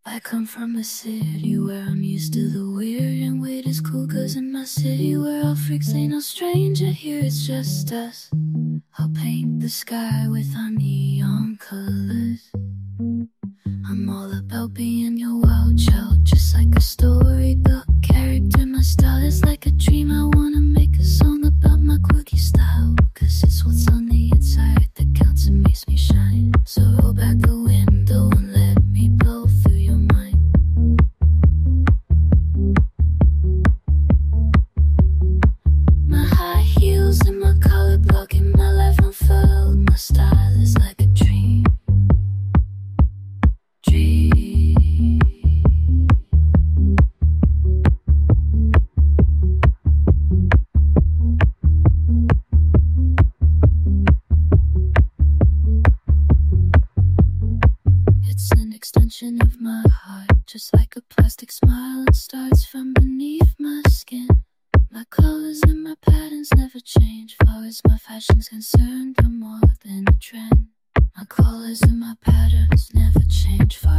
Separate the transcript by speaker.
Speaker 1: I come from a city where I'm used to the weird, and weird is cool, cause in my city where all freaks ain't no stranger, here it's just us. I'll paint the sky with our neon colors. I'm all about being your wild child, just like a storybook character. My style is like a dream, I wanna make a song about my quirky style, cause it's what's on the inside that counts and makes me shine. So roll back the window and let me blow through your mind. My high heels and my color blocking my life unfurled. My style is like a dream. It's an extension of my heart, just like a plastic smile. It starts from beneath my skin. My colors and my patterns never change. Far as my fashion's concerned, I'm more than a trend. My colors and my patterns never change.